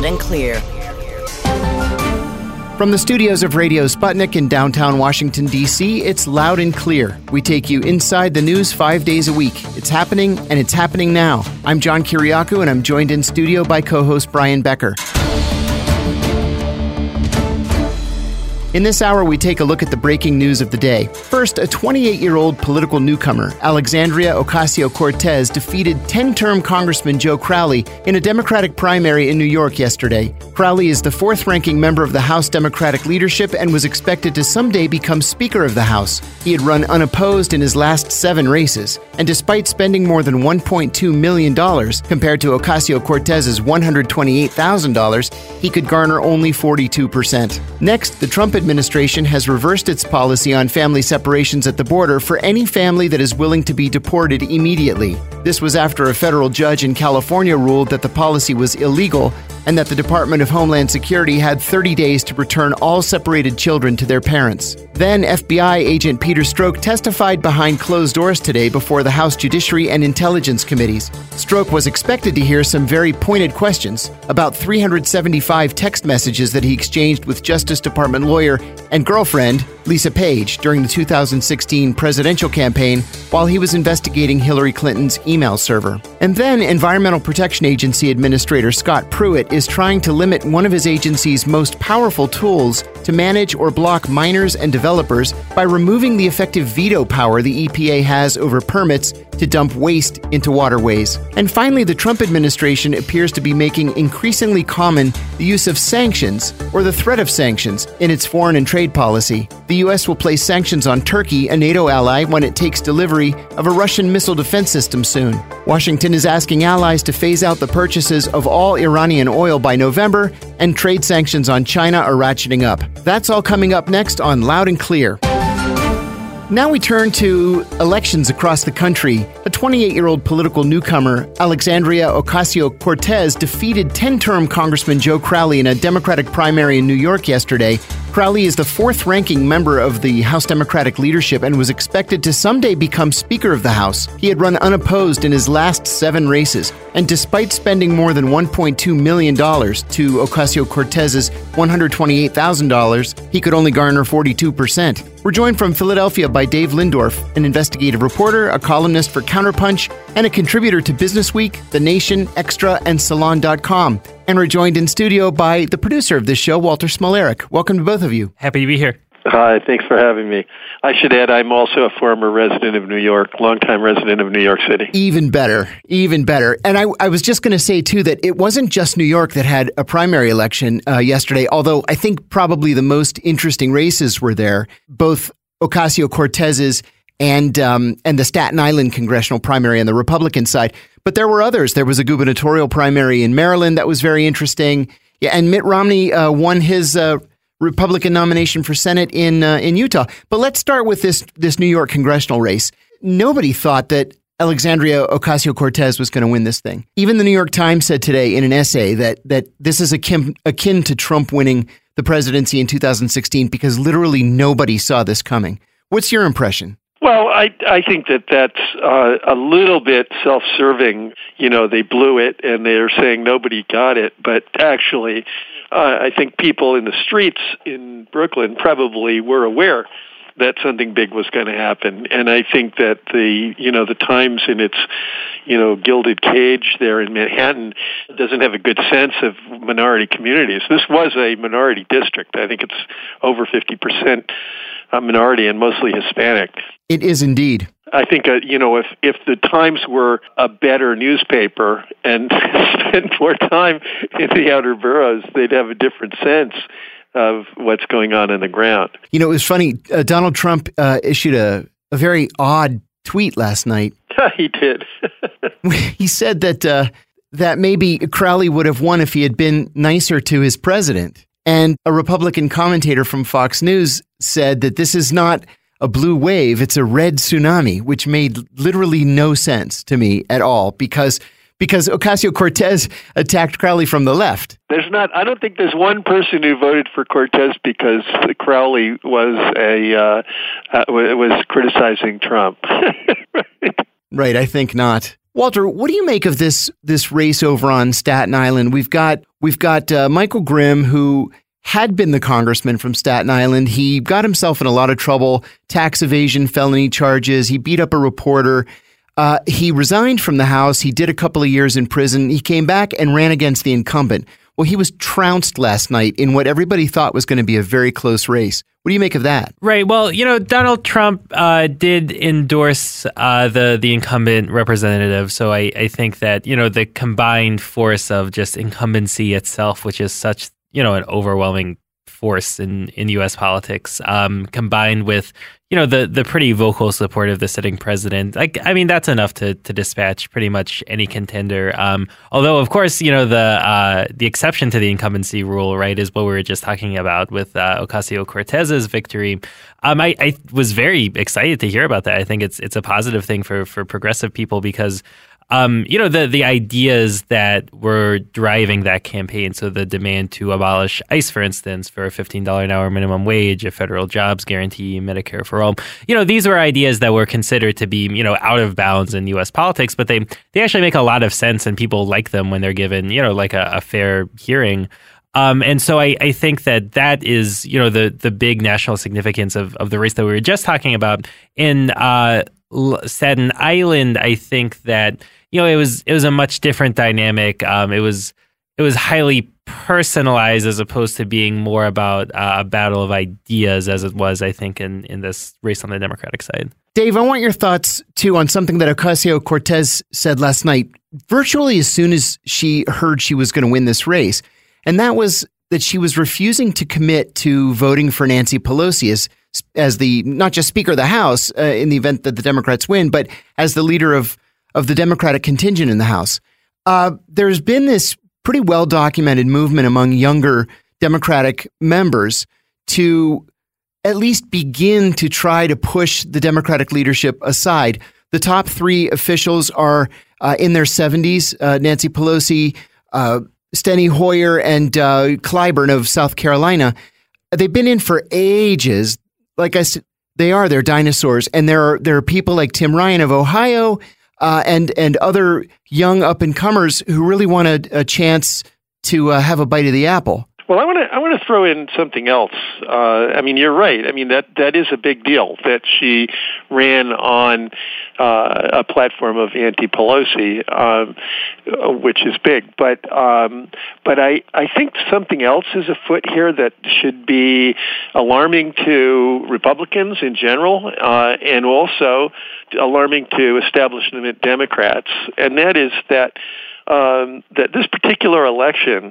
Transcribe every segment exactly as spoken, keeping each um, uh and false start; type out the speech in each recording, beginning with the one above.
Loud and Clear. From the studios of Radio Sputnik in downtown Washington, D C, it's Loud and Clear. We take you inside the news five days a week. It's happening, and it's happening now. I'm John Kiriakou, and I'm joined in studio by co-host Brian Becker. In this hour, we take a look at the breaking news of the day. First, a twenty-eight-year-old political newcomer, Alexandria Ocasio-Cortez, defeated ten-term Congressman Joe Crowley in a Democratic primary in New York yesterday. Crowley is the fourth-ranking member of the House Democratic leadership and was expected to someday become Speaker of the House. He had run unopposed in his last seven races, and despite spending more than one point two million dollars compared to Ocasio-Cortez's one hundred twenty-eight thousand dollars, he could garner only forty-two percent. Next, the Trump administration has reversed its policy on family separations at the border for any family that is willing to be deported immediately. This was after a federal judge in California ruled that the policy was illegal and that the Department of Homeland Security had thirty days to return all separated children to their parents. Then F B I agent Peter Strzok testified behind closed doors today before the House Judiciary and Intelligence Committees. Strzok was expected to hear some very pointed questions about three hundred seventy-five text messages that he exchanged with Justice Department lawyer and girlfriend Lisa Page during the two thousand sixteen presidential campaign while he was investigating Hillary Clinton's email server. And then Environmental Protection Agency Administrator Scott Pruitt is trying to limit one of his agency's most powerful tools to manage or block miners and developers by removing the effective veto power the E P A has over permits to dump waste into waterways. And finally, the Trump administration appears to be making increasingly common the use of sanctions or the threat of sanctions in its foreign and trade policy. The U S will place sanctions on Turkey, a NATO ally, when it takes delivery of a Russian missile defense system soon. Washington is asking allies to phase out the purchases of all Iranian oil by November, and trade sanctions on China are ratcheting up. That's all coming up next on Loud and Clear. Now we turn to elections across the country. A twenty-eight-year-old political newcomer, Alexandria Ocasio-Cortez, defeated ten-term Congressman Joe Crowley in a Democratic primary in New York yesterday. Crowley is the fourth-ranking member of the House Democratic leadership and was expected to someday become Speaker of the House. He had run unopposed in his last seven races, and despite spending more than one point two million dollars to Ocasio-Cortez's one hundred twenty-eight thousand dollars, he could only garner forty-two percent. We're joined from Philadelphia by Dave Lindorf, an investigative reporter, a columnist for Counterpunch, and a contributor to Businessweek, The Nation, Extra, and Salon dot com. And we're joined in studio by the producer of this show, Walter Smolarek. Welcome to both of you. Happy to be here. Hi, thanks for having me. I should add, I'm also a former resident of New York, longtime resident of New York City. Even better, even better. And I, I was just going to say, too, that it wasn't just New York that had a primary election uh, yesterday, although I think probably the most interesting races were there, both Ocasio-Cortez's and um, and the Staten Island congressional primary on the Republican side. But there were others. There was a gubernatorial primary in Maryland that was very interesting. Yeah, and Mitt Romney uh, won his uh, Republican nomination for Senate in uh, in Utah. But let's start with this this New York congressional race. Nobody thought that Alexandria Ocasio-Cortez was going to win this thing. Even the New York Times said today in an essay that that this is akin, akin to Trump winning the presidency in two thousand sixteen because literally nobody saw this coming. What's your impression? Well, I I think that that's uh, a little bit self-serving. You know, they blew it, and they're saying nobody got it. But actually, uh, I think people in the streets in Brooklyn probably were aware that something big was going to happen. And I think that the, you know, the Times in its, you know, gilded cage there in Manhattan doesn't have a good sense of minority communities. This was a minority district. I think it's over fifty percent minority and mostly Hispanic. It is indeed. I think, uh, you know, if, if the Times were a better newspaper and spent more time in the outer boroughs, they'd have a different sense of what's going on in the ground. You know, it was funny. Uh, Donald Trump uh, issued a, a very odd tweet last night. He did. He said that uh, that maybe Crowley would have won if he had been nicer to his president. And a Republican commentator from Fox News said that this is not a blue wave, it's a red tsunami, which made literally no sense to me at all because because Ocasio-Cortez attacked Crowley from the left. There's not. I don't think there's one person who voted for Cortez because Crowley was a uh, uh, was criticizing Trump. Right. I think not. Walter, what do you make of this this race over on Staten Island? We've got we've got uh, Michael Grimm, who had been the congressman from Staten Island. He got himself in a lot of trouble, tax evasion, felony charges. He beat up a reporter. Uh, he resigned from the House. He did a couple of years in prison. He came back and ran against the incumbent. Well, he was trounced last night in what everybody thought was going to be a very close race. What do you make of that? Right. Well, you know, Donald Trump uh, did endorse uh, the the incumbent representative. So I, I think that, you know, the combined force of just incumbency itself, which is such, you know, an overwhelming force in, in U S politics, um, combined with, you know, the the pretty vocal support of the sitting president. Like, I mean, that's enough to to dispatch pretty much any contender. Um, although, of course, you know, the uh, the exception to the incumbency rule, right, is what we were just talking about with uh, Ocasio-Cortez's victory. Um, I, I was very excited to hear about that. I think it's it's a positive thing for for progressive people because, Um, you know, the the ideas that were driving that campaign, so the demand to abolish ICE, for instance, for a fifteen dollars an hour minimum wage, a federal jobs guarantee, Medicare for all, you know, these were ideas that were considered to be, you know, out of bounds in U S politics, but they, they actually make a lot of sense and people like them when they're given, you know, like a, a fair hearing. Um, and so I, I think that that is, you know, the the big national significance of, of the race that we were just talking about. In uh, Staten Island, I think that, you know, it was it was a much different dynamic. Um, it was it was highly personalized as opposed to being more about uh, a battle of ideas as it was, I think, in, in this race on the Democratic side. Dave, I want your thoughts, too, on something that Ocasio-Cortez said last night, virtually as soon as she heard she was going to win this race. And that was that she was refusing to commit to voting for Nancy Pelosi as, as the, not just Speaker of the House uh, in the event that the Democrats win, but as the leader of, of the Democratic contingent in the House. Uh, there's been this pretty well-documented movement among younger Democratic members to at least begin to try to push the Democratic leadership aside. The top three officials are uh, in their seventies, uh, Nancy Pelosi, uh, Steny Hoyer, and uh, Clyburn of South Carolina. They've been in for ages. Like I said, they are, they're dinosaurs. And there are, there are people like Tim Ryan of Ohio uh, and, and other young up-and-comers who really want a, a chance to uh, have a bite of the apple. Well, I want to I want to throw in something else. Uh, I mean, you're right. I mean, that that is a big deal that she ran on uh, a platform of anti-Pelosi, um, which is big. But um, but I, I think something else is afoot here that should be alarming to Republicans in general, uh, and also alarming to establishment Democrats, and that is that um, that this particular election.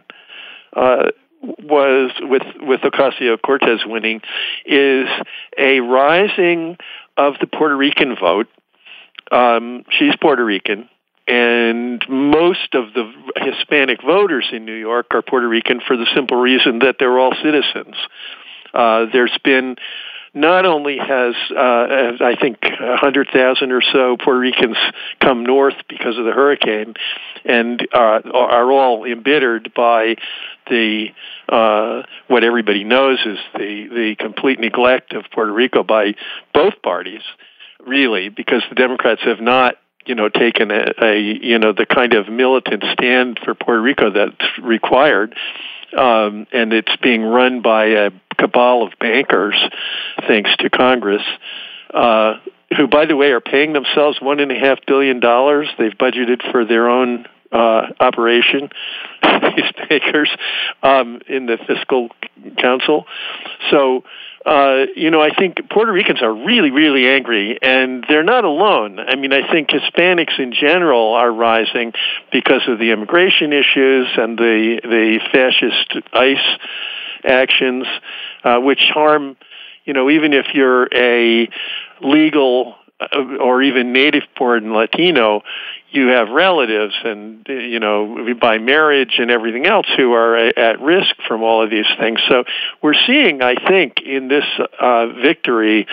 Uh, was with with Ocasio-Cortez winning is a rising of the Puerto Rican vote. Um, she's Puerto Rican, and most of the Hispanic voters in New York are Puerto Rican for the simple reason that they're all citizens. Uh, there's been not only has, uh, I think, one hundred thousand or so Puerto Ricans come north because of the hurricane and uh, are all embittered by the uh, what everybody knows is the, the complete neglect of Puerto Rico by both parties, really, because the Democrats have not, you know, taken a, a you know, the kind of militant stand for Puerto Rico that's required. Um, and it's being run by a cabal of bankers, thanks to Congress, uh, who, by the way, are paying themselves one and a half billion dollars. They've budgeted for their own uh, operation, these bankers, um, in the fiscal council. So, uh, you know, I think Puerto Ricans are really, really angry, and they're not alone. I mean, I think Hispanics in general are rising because of the immigration issues and the the fascist ICE actions, uh, which harm, you know, even if you're a legal or even native-born Latino, you have relatives and, you know, by marriage and everything else who are at risk from all of these things. So we're seeing, I think, in this uh, victory,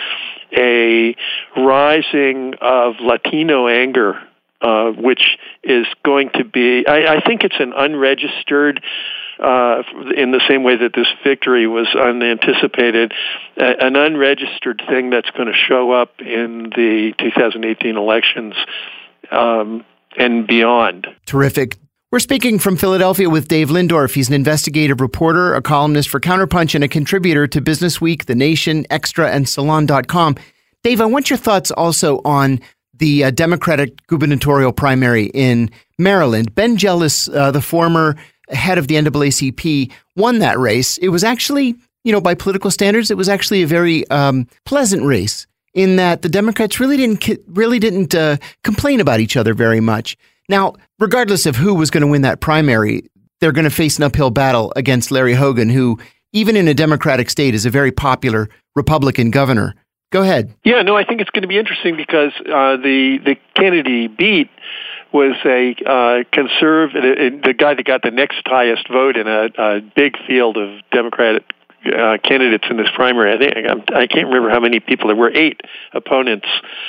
a rising of Latino anger, uh, which is going to be, I, I think it's an unregistered, uh, in the same way that this victory was unanticipated, uh, an unregistered thing that's going to show up in the two thousand eighteen elections. Um, and beyond. Terrific. We're speaking from Philadelphia with Dave Lindorf. He's an investigative reporter, a columnist for Counterpunch, and a contributor to Business Week, The Nation, Extra, and Salon dot com. Dave, I want your thoughts also on the uh, Democratic gubernatorial primary in Maryland. Ben Jealous, uh, the former head of the N double A C P, won that race. It was actually, you know, by political standards, it was actually a very um, pleasant race in that the Democrats really didn't really didn't uh, complain about each other very much. Now, regardless of who was going to win that primary, they're going to face an uphill battle against Larry Hogan, who, even in a Democratic state, is a very popular Republican governor. Go ahead. Yeah, no, I think it's going to be interesting because uh, the the Kennedy beat was a uh, conservative, the guy that got the next highest vote in a, a big field of Democratic uh, candidates in this primary. I think I can't remember how many people there were. Eight opponents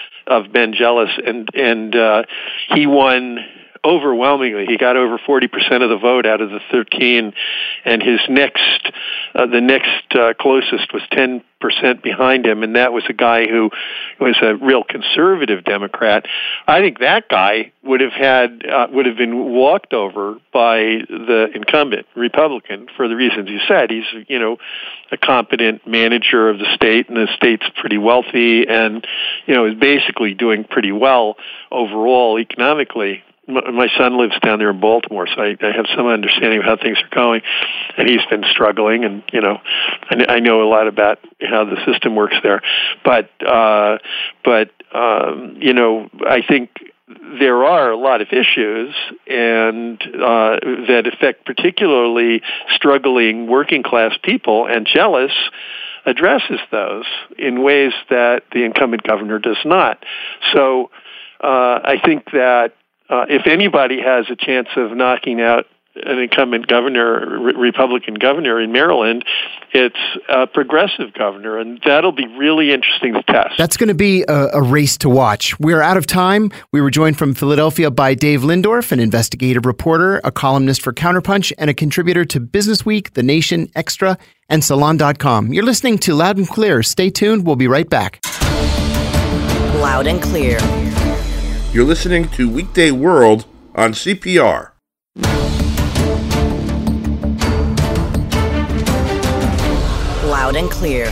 of Ben Jealous, and and uh, he won overwhelmingly. He got over forty percent of the vote out of the thirteen, and his next, uh, the next uh, closest was ten percent behind him, and that was a guy who was a real conservative Democrat. I think that guy would have had uh, would have been walked over by the incumbent Republican for the reasons you said. He's, you know, a competent manager of the state, and the state's pretty wealthy, and, you know, is basically doing pretty well overall economically. My son lives down there in Baltimore, so I, I have some understanding of how things are going, and he's been struggling, and, you know, I, I know a lot about how the system works there. But, uh, but um, you know, I think there are a lot of issues and uh, that affect particularly struggling working-class people, and Jealous addresses those in ways that the incumbent governor does not. So uh, I think that Uh, if anybody has a chance of knocking out an incumbent governor, re- Republican governor in Maryland, it's a progressive governor, and that'll be really interesting to test. That's going to be a, a race to watch. We're out of time. We were joined from Philadelphia by Dave Lindorf, an investigative reporter, a columnist for Counterpunch, and a contributor to Business Week, The Nation, Extra, and Salon dot com. You're listening to Loud and Clear. Stay tuned. We'll be right back. Loud and Clear. You're listening to Weekday World on C P R. Loud and Clear.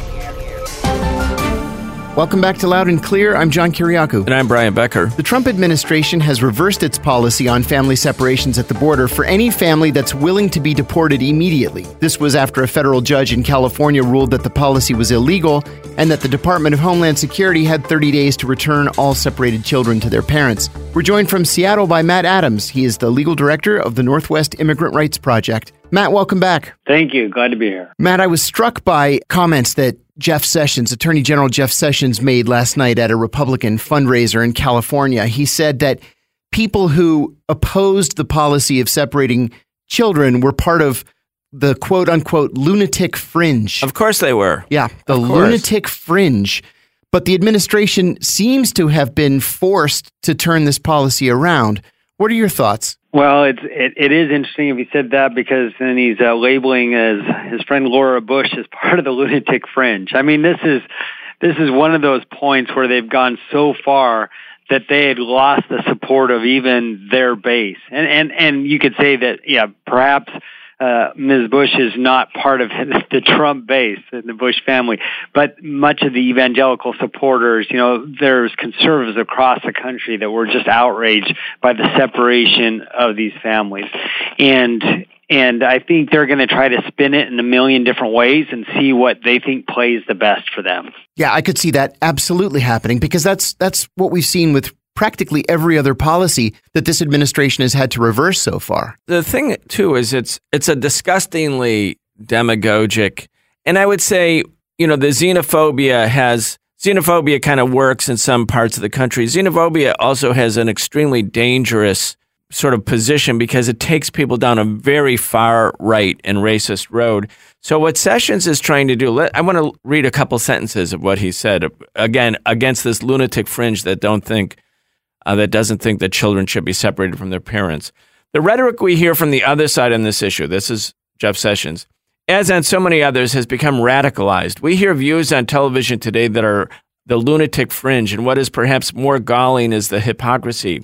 Welcome back to Loud and Clear. I'm John Kiriakou. And I'm Brian Becker. The Trump administration has reversed its policy on family separations at the border for any family that's willing to be deported immediately. This was after a federal judge in California ruled that the policy was illegal and that the Department of Homeland Security had thirty days to return all separated children to their parents. We're joined from Seattle by Matt Adams. He is the legal director of the Northwest Immigrant Rights Project. Matt, welcome back. Thank you. Glad to be here. Matt, I was struck by comments that Jeff Sessions, Attorney General Jeff Sessions, made last night at a Republican fundraiser in California. He said that people who opposed the policy of separating children were part of the quote-unquote lunatic fringe. Of course they were. Yeah, the lunatic fringe. But the administration seems to have been forced to turn this policy around. What are your thoughts? Well, it's, it, it is interesting if he said that, because then he's uh, labeling as his friend Laura Bush as part of the lunatic fringe. I mean, this is this is one of those points where they've gone so far that they had lost the support of even their base. And and, and you could say that, yeah, perhaps uh, Miz Bush is not part of the Trump base, the Bush family, but much of the evangelical supporters, you know, there's conservatives across the country that were just outraged by the separation of these families. And and I think they're going to try to spin it in a million different ways and see what they think plays the best for them. Yeah, I could see that absolutely happening, because that's that's what we've seen with practically every other policy that this administration has had to reverse so far. The thing, too, is it's it's a disgustingly demagogic, and I would say, you know, the xenophobia has, xenophobia kind of works in some parts of the country. Xenophobia also has an extremely dangerous sort of position because it takes people down a very far right and racist road. So what Sessions is trying to do, let, I want to read a couple sentences of what he said, again, against this lunatic fringe that don't think Uh, that doesn't think that children should be separated from their parents. The rhetoric we hear from the other side on this issue, this is Jeff Sessions, as on so many others, has become radicalized. We hear views on television today that are the lunatic fringe, and what is perhaps more galling is the hypocrisy.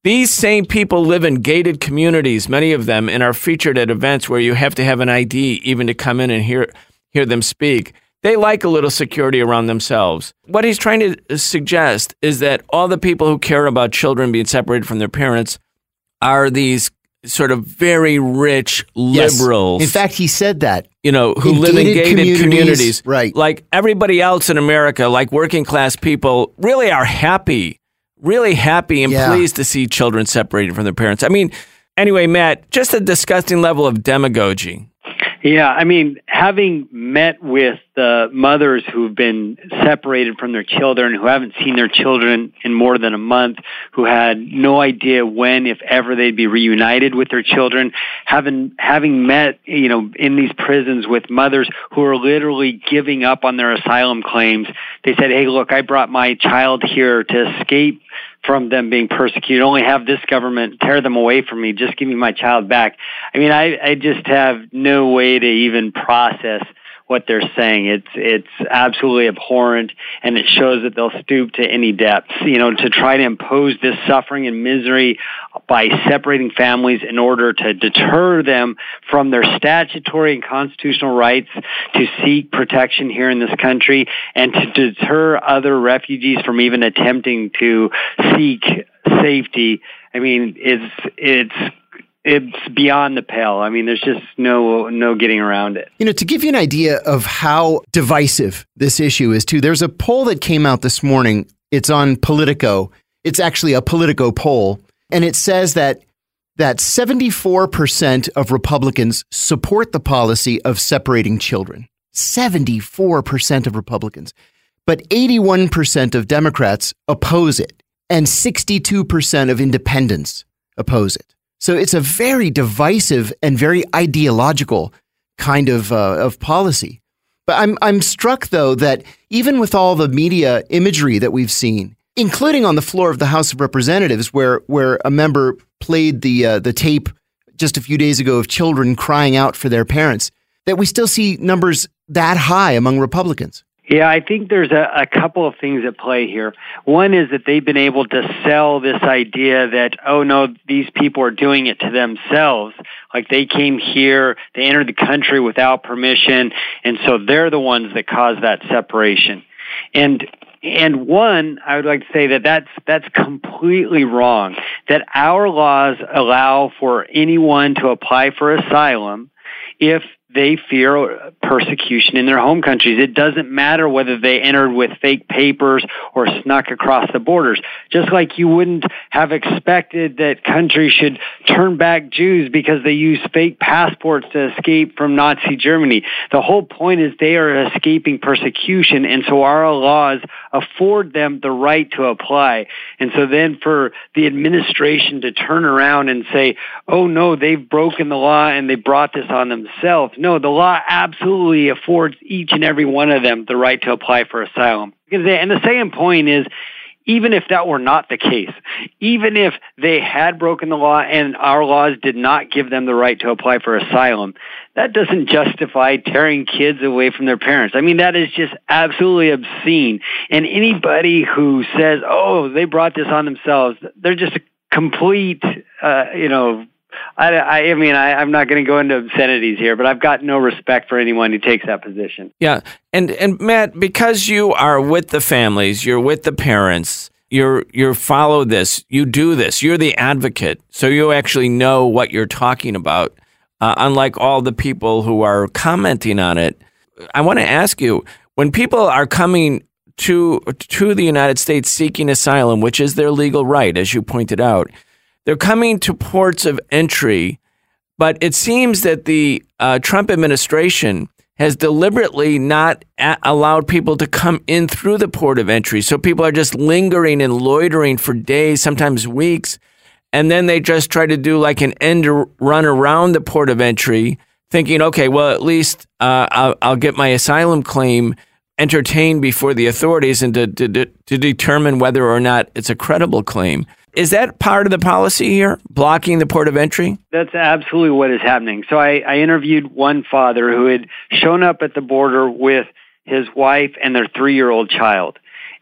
These same people live in gated communities, many of them, and are featured at events where you have to have an I D even to come in and hear hear them speak. They like a little security around themselves. What he's trying to suggest is that all the people who care about children being separated from their parents are these sort of very rich liberals. Yes. In fact, he said that. You know, who in live gated in gated communities, communities. Right. Like everybody else in America, like working class people, really are happy, really happy and Yeah. pleased to see children separated from their parents. I mean, anyway, Matt, just a disgusting level of demagogy. Yeah, I mean, having met with the mothers who've been separated from their children, who haven't seen their children in more than a month, who had no idea when, if ever, they'd be reunited with their children, having having met, you know, in these prisons with mothers who are literally giving up on their asylum claims. They said, hey, look, I brought my child here to escape from them being persecuted, only have this government tear them away from me, just give me my child back. I mean, I, I just have no way to even process what they're saying. It's it's absolutely abhorrent, and it shows that they'll stoop to any depths, you know, to try to impose this suffering and misery by separating families in order to deter them from their statutory and constitutional rights to seek protection here in this country, and to deter other refugees from even attempting to seek safety. I mean, it's it's it's beyond the pale. I mean, there's just no no getting around it. You know, to give you an idea of how divisive this issue is, too, there's a poll that came out this morning. It's on Politico. It's actually a Politico poll, and it says that that seventy-four percent of Republicans support the policy of separating children. seventy-four percent of Republicans. But eighty-one percent of Democrats oppose it, and sixty-two percent of independents oppose it. So it's a very divisive and very ideological kind of uh, of policy. But I'm I'm struck, though, that even with all the media imagery that we've seen, including on the floor of the House of Representatives, where where a member played the uh, the tape just a few days ago of children crying out for their parents, that we still see numbers that high among Republicans. Yeah, I think there's a, a couple of things at play here. One is that they've been able to sell this idea that, oh, no, these people are doing it to themselves. Like they came here, they entered the country without permission, and so they're the ones that caused that separation. And and one, I would like to say that that's, that's completely wrong, that our laws allow for anyone to apply for asylum if they fear persecution in their home countries. It doesn't matter whether they entered with fake papers or snuck across the borders. Just like you wouldn't have expected that countries should turn back Jews because they use fake passports to escape from Nazi Germany. The whole point is they are escaping persecution, and so our laws afford them the right to apply. And so then for the administration to turn around and say, oh no, they've broken the law and they brought this on themselves. No, the law absolutely affords each and every one of them the right to apply for asylum. And the second point is, even if that were not the case, even if they had broken the law and our laws did not give them the right to apply for asylum, that doesn't justify tearing kids away from their parents. I mean, that is just absolutely obscene. And anybody who says, oh, they brought this on themselves, they're just a complete, uh, you know, I, I, I mean, I, I'm not going to go into obscenities here, but I've got no respect for anyone who takes that position. Yeah, and and Matt, because you are with the families, you're with the parents, you're you follow this, you do this, you're the advocate, so you actually know what you're talking about. Uh, unlike all the people who are commenting on it, I want to ask you: when people are coming to to the United States seeking asylum, which is their legal right, as you pointed out, they're coming to ports of entry, but it seems that the uh, Trump administration has deliberately not a- allowed people to come in through the port of entry. So people are just lingering and loitering for days, sometimes weeks, and then they just try to do like an end run around the port of entry, thinking, okay, well, at least uh, I'll, I'll get my asylum claim entertained before the authorities and to, to, to determine whether or not it's a credible claim. Is that part of the policy here, blocking the port of entry? That's absolutely what is happening. So I, I interviewed one father who had shown up at the border with his wife and their three-year-old child.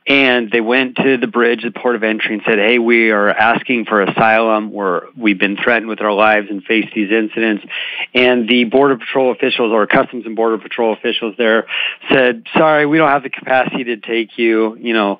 And they went to the bridge, the port of entry, and said, hey, we are asking for asylum. We're, we've been threatened with our lives and face these incidents. And the Border Patrol officials, or Customs and Border Patrol officials there, said, sorry, we don't have the capacity to take you. You know,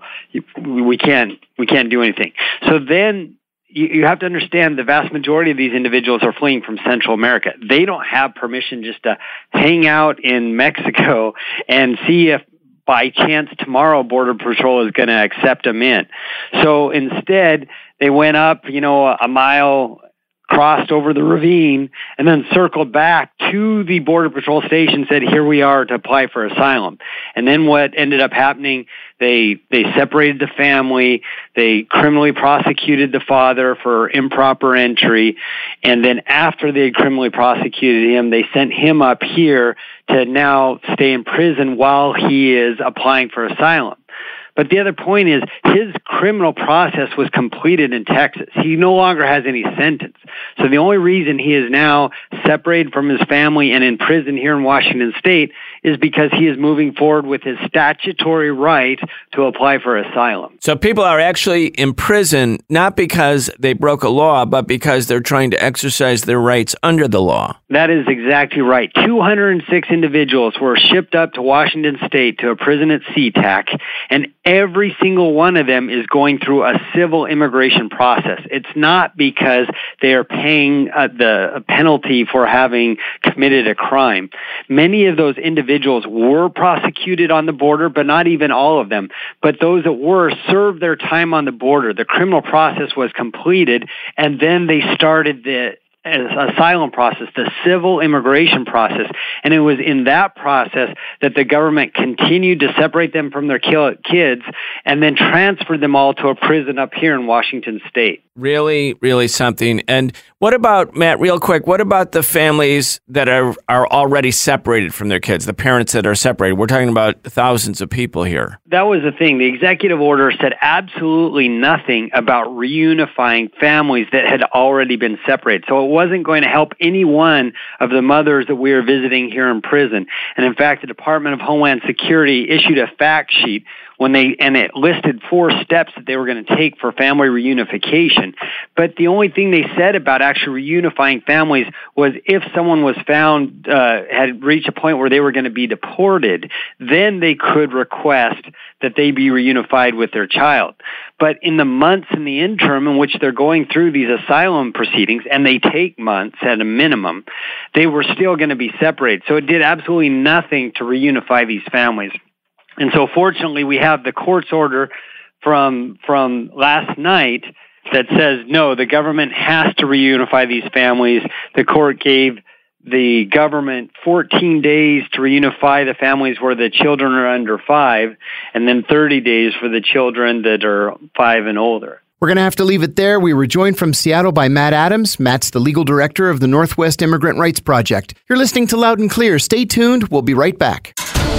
we can't, we can't do anything. So then you, you have to understand the vast majority of these individuals are fleeing from Central America. They don't have permission just to hang out in Mexico and see if by chance tomorrow Border Patrol is going to accept them in. So instead, they went up, you know, a mile, crossed over the ravine, and then circled back to the Border Patrol station, said, here we are to apply for asylum. And then what ended up happening, they they separated the family, they criminally prosecuted the father for improper entry, and then after they criminally prosecuted him, they sent him up here to now stay in prison while he is applying for asylum. But the other point is his criminal process was completed in Texas. He no longer has any sentence. So the only reason he is now separated from his family and in prison here in Washington State is because he is moving forward with his statutory right to apply for asylum. So people are actually in prison not because they broke a law, but because they're trying to exercise their rights under the law. That is exactly right. two hundred six individuals were shipped up to Washington State to a prison at SeaTac, and every single one of them is going through a civil immigration process. It's not because they are paying uh, the penalty for having committed a crime. Many of those individuals were prosecuted on the border, but not even all of them. But those that were served their time on the border. The criminal process was completed, and then they started the asylum process, the civil immigration process. And it was in that process that the government continued to separate them from their kids and then transferred them all to a prison up here in Washington State. Really, really something. And what about, Matt, real quick, what about the families that are, are already separated from their kids, the parents that are separated? We're talking about thousands of people here. That was the thing. The executive order said absolutely nothing about reunifying families that had already been separated. So it wasn't going to help any one of the mothers that we are visiting here in prison. And in fact, the Department of Homeland Security issued a fact sheet when they, and it listed four steps that they were going to take for family reunification. But the only thing they said about actually reunifying families was if someone was found, uh, had reached a point where they were going to be deported, then they could request that they be reunified with their child. But in the months in the interim in which they're going through these asylum proceedings, and they take months at a minimum, they were still going to be separated. So it did absolutely nothing to reunify these families. And so fortunately, we have the court's order from from last night that says, no, the government has to reunify these families. The court gave the government fourteen days to reunify the families where the children are under five, and then thirty days for the children that are five and older. We're going to have to leave it there. We were joined from Seattle by Matt Adams. Matt's the legal director of the Northwest Immigrant Rights Project. You're listening to Loud and Clear. Stay tuned. We'll be right back.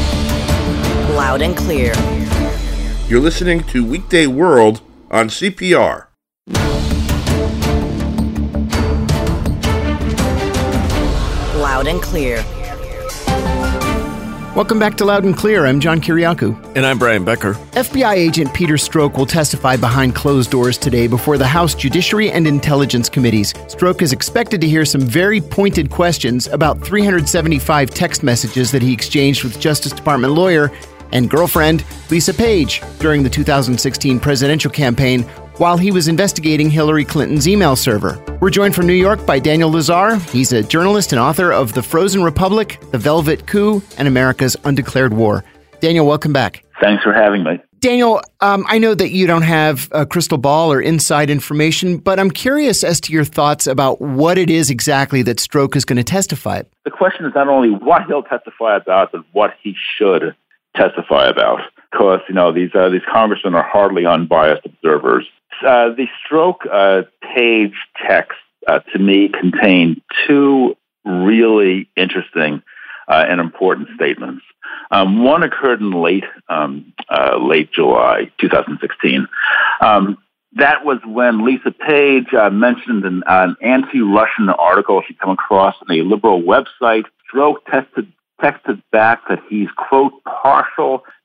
Loud and Clear. You're listening to Weekday World on C P R. Loud and Clear. Welcome back to Loud and Clear. I'm John Kiriakou. And I'm Brian Becker. F B I agent Peter Strzok will testify behind closed doors today before the House Judiciary and Intelligence Committees. Strzok is expected to hear some very pointed questions about three hundred seventy-five text messages that he exchanged with Justice Department lawyer and girlfriend Lisa Page during the two thousand sixteen presidential campaign while he was investigating Hillary Clinton's email server. We're joined from New York by Daniel Lazar. He's a journalist and author of The Frozen Republic, The Velvet Coup, and America's Undeclared War. Daniel, welcome back. Thanks for having me. Daniel, um, I know that you don't have a crystal ball or inside information, but I'm curious as to your thoughts about what it is exactly that Strzok is going to testify. The question is not only what he'll testify about, but what he should testify about. Because, you know, these uh, these congressmen are hardly unbiased observers. Uh, the Strzok uh, page text, uh, to me, contained two really interesting uh, and important statements. Um, one occurred in late um, uh, late July two thousand sixteen. Um, that was when Lisa Page uh, mentioned an, an anti-Russian article she'd come across on a liberal website. Strzok tested, texted back that he's, quote, partial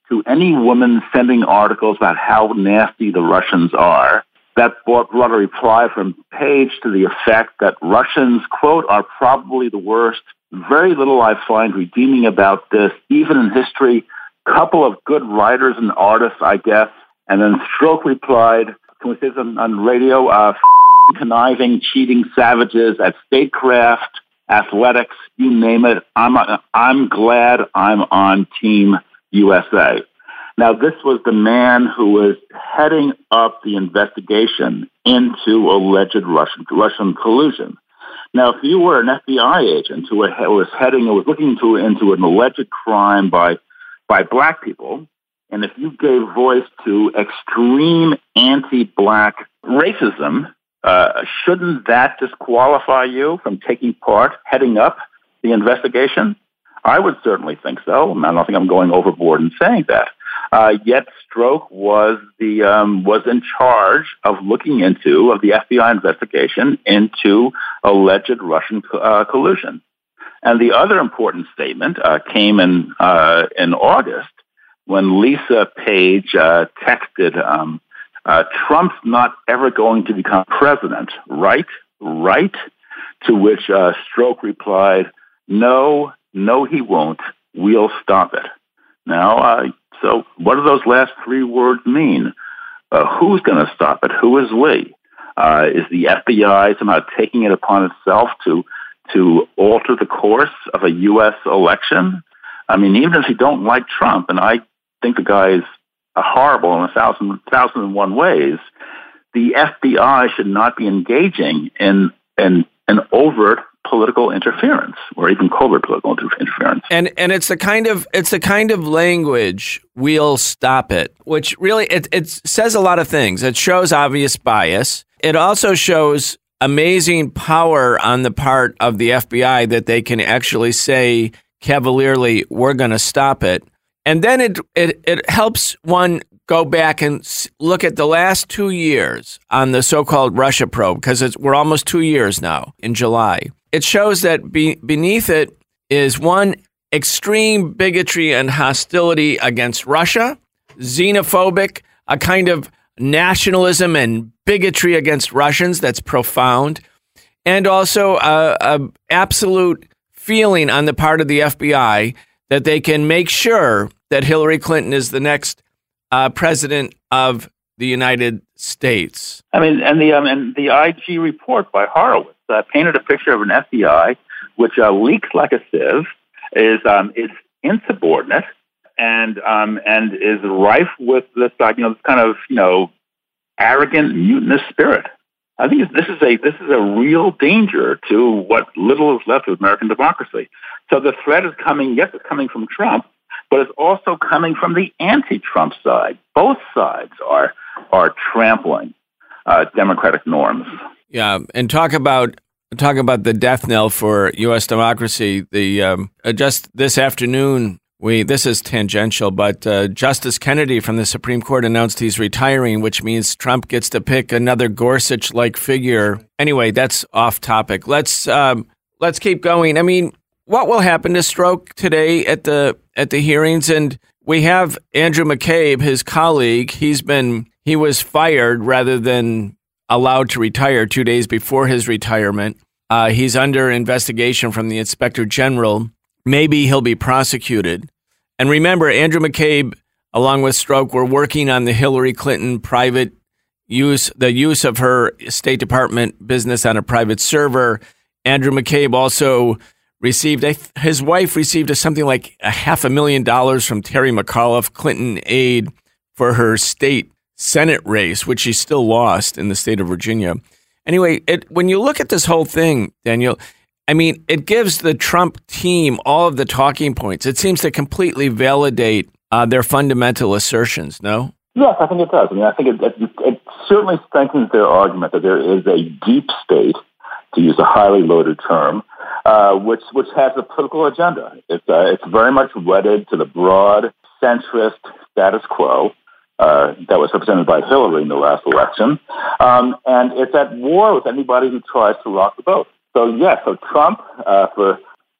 to any woman sending articles about how nasty the Russians are. That brought, brought a reply from Page to the effect that Russians, quote, are probably the worst. Very little I find redeeming about this, even in history. Couple of good writers and artists, I guess. And then Stroke replied, can we say this on, on radio? Uh, conniving, cheating savages at statecraft, athletics, you name it. I'm I'm glad I'm on Team U S A. Now, this was the man who was heading up the investigation into alleged Russian Russian collusion. Now, if you were an F B I agent who was heading, who was looking into, into an alleged crime by by black people, and if you gave voice to extreme anti-black racism, uh, shouldn't that disqualify you from taking part, heading up the investigation? I would certainly think so. I don't think I'm going overboard in saying that. Uh, yet Stroke was the um, was in charge of looking into of the F B I investigation into alleged Russian uh, collusion. And the other important statement uh, came in uh, in August when Lisa Page uh, texted, um, uh, "Trump's not ever going to become president, right? Right?" To which uh, Stroke replied, "No, no, he won't. We'll stop it." Now, uh, so what do those last three words mean? Uh, who's going to stop it? Who is we? Uh, is the F B I somehow taking it upon itself to to alter the course of a U S election? I mean, even if you don't like Trump, and I think the guy is horrible in a thousand, thousand and one ways, the F B I should not be engaging in, in an overt political interference, or even covert political interference. And and it's the kind of it's the kind of language, "we'll stop it," which really it it says a lot of things. It shows obvious bias. It also shows amazing power on the part of the F B I that they can actually say cavalierly, "We're going to stop it." And then it it it helps one go back and look at the last two years on the so-called Russia probe, because it's we're almost two years now in July. It shows that be, beneath it is one, extreme bigotry and hostility against Russia, xenophobic, a kind of nationalism and bigotry against Russians that's profound, and also a, a absolute feeling on the part of the F B I that they can make sure that Hillary Clinton is the next uh, president of the United States. I mean, and the um, and the I G report by Horowitz uh, painted a picture of an F B I which uh, leaks like a sieve, is um, is insubordinate, and um, and is rife with this uh, you know this kind of you know arrogant, mutinous spirit. I think this is a this is a real danger to what little is left of American democracy. So the threat is coming. Yes, it's coming from Trump, but it's also coming from the anti-Trump side. Both sides are are trampling uh, democratic norms. Yeah, and talk about talk about the death knell for U S democracy. The um, uh, just this afternoon, we this is tangential, but uh, Justice Kennedy from the Supreme Court announced he's retiring, which means Trump gets to pick another Gorsuch-like figure. Anyway, that's off topic. Let's um, let's keep going. I mean, what will happen to Stroke today at the at the hearings? And we have Andrew McCabe, his colleague. He's been he was fired rather than allowed to retire two days before his retirement. Uh, he's under investigation from the Inspector General. Maybe he'll be prosecuted. And remember, Andrew McCabe, along with Stroke, were working on the Hillary Clinton private use, the use of her State Department business on a private server. Andrew McCabe also received, his wife received a, something like a half a million dollars from Terry McAuliffe, Clinton aide, for her state Senate race, which she still lost in the state of Virginia. Anyway, it, when you look at this whole thing, Daniel, I mean, it gives the Trump team all of the talking points. It seems to completely validate uh, their fundamental assertions, no? Yes, I think it does. I mean, I think it, it, it certainly strengthens their argument that there is a deep state, to use a highly loaded term, uh, which which has a political agenda. It's uh, it's very much wedded to the broad centrist status quo uh, that was represented by Hillary in the last election, um, and it's at war with anybody who tries to rock the boat. So yes, so Trump, uh, for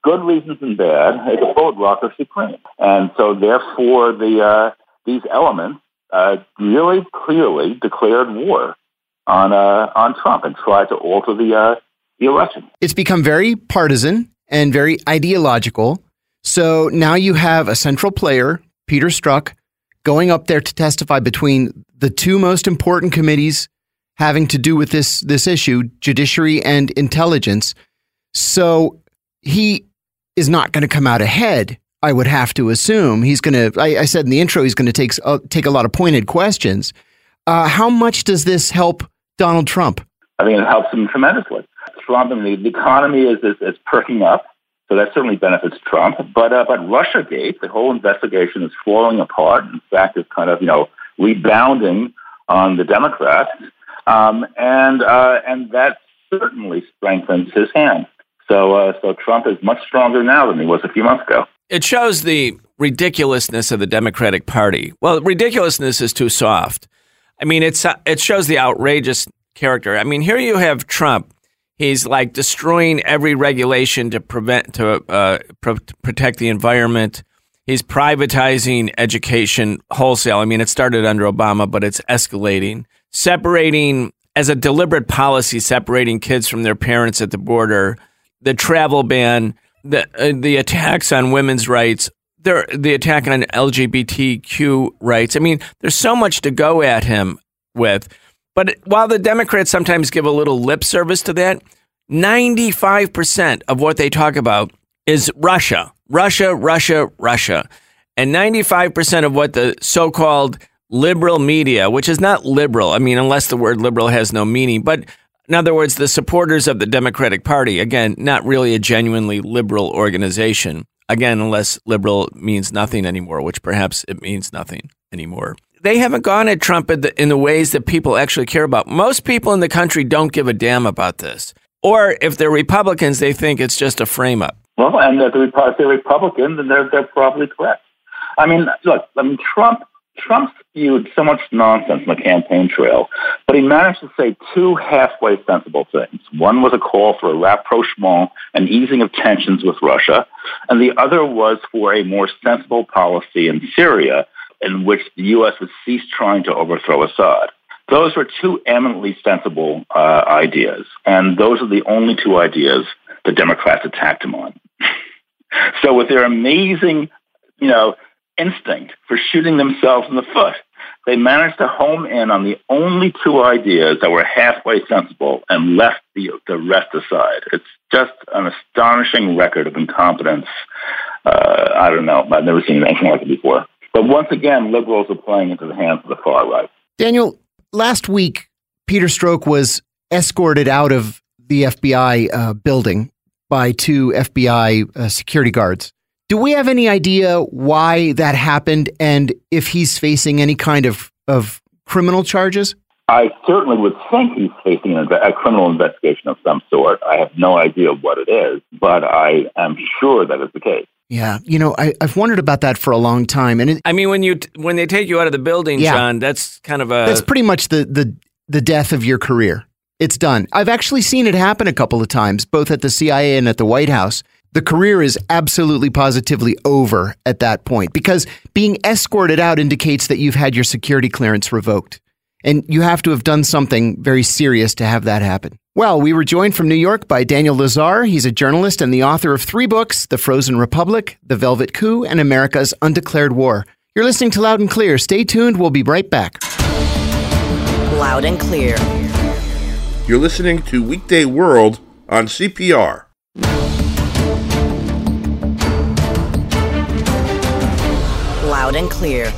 good reasons and bad, it's a vote rocker supreme. And so therefore the uh, these elements uh, really clearly declared war on uh, on Trump and tried to alter the uh, the election. It's become very partisan and very ideological. So now you have a central player, Peter Strzok, going up there to testify between the two most important committees having to do with this this issue, Judiciary and Intelligence. So he is not going to come out ahead, I would have to assume. He's going to, I, I said in the intro, he's going to take, uh, take a lot of pointed questions. Uh, how much does this help Donald Trump? I think it helps him tremendously. Trump and the, the economy is, is, is perking up, so that certainly benefits Trump. But uh, but Russiagate, the whole investigation is falling apart. In fact, it's kind of, you know, rebounding on the Democrats. Um, and uh, and that certainly strengthens his hand. So uh, so Trump is much stronger now than he was a few months ago. It shows the ridiculousness of the Democratic Party. Well, ridiculousness is too soft. I mean, it's it shows the outrageous character. I mean, here you have Trump. He's like destroying every regulation to prevent to uh, pro- protect the environment. He's privatizing education wholesale. I mean, it started under Obama, but it's escalating. Separating, as a deliberate policy, separating kids from their parents at the border. The travel ban, the uh, the attacks on women's rights, the, the attack on L G B T Q rights. I mean, there's so much to go at him with. But while the Democrats sometimes give a little lip service to that, ninety-five percent of what they talk about is Russia, Russia, Russia, Russia. And ninety-five percent of what the so-called liberal media, which is not liberal, I mean, unless the word liberal has no meaning, but in other words, the supporters of the Democratic Party, again, not really a genuinely liberal organization. Again, unless liberal means nothing anymore, which perhaps it means nothing anymore. They haven't gone at Trump in the, in the ways that people actually care about. Most people in the country don't give a damn about this. Or if they're Republicans, they think it's just a frame-up. Well, and if they're Republican, then they're, they're probably correct. I mean, look, I mean, Trump Trump spewed so much nonsense on the campaign trail, but he managed to say two halfway sensible things. One was a call for a rapprochement and easing of tensions with Russia, and the other was for a more sensible policy in Syria in which the U S would cease trying to overthrow Assad. Those were two eminently sensible uh, ideas, and those are the only two ideas the Democrats attacked him on. So with their amazing, you know, instinct for shooting themselves in the foot, they managed to home in on the only two ideas that were halfway sensible and left the, the rest aside. It's just an astonishing record of incompetence. Uh, I don't know. I've never seen anything like it before. But once again, liberals are playing into the hands of the far right. Daniel, last week, Peter Strzok was escorted out of the F B I uh, building by two F B I uh, security guards. Do we have any idea why that happened and if he's facing any kind of, of criminal charges? I certainly would think he's facing a, a criminal investigation of some sort. I have no idea what it is, but I am sure that is the case. Yeah, you know, I, I've wondered about that for a long time. And it, I mean, when you when they take you out of the building, yeah, John, that's kind of a... That's pretty much the, the, the death of your career. It's done. I've actually seen it happen a couple of times, both at the C I A and at the White House. The career is absolutely positively over at that point because being escorted out indicates that you've had your security clearance revoked. And you have to have done something very serious to have that happen. Well, we were joined from New York by Daniel Lazare. He's a journalist and the author of three books, The Frozen Republic, The Velvet Coup, and America's Undeclared War. You're listening to Loud and Clear. Stay tuned. We'll be right back. Loud and Clear. You're listening to Weekday World on C P R. Loud and Clear.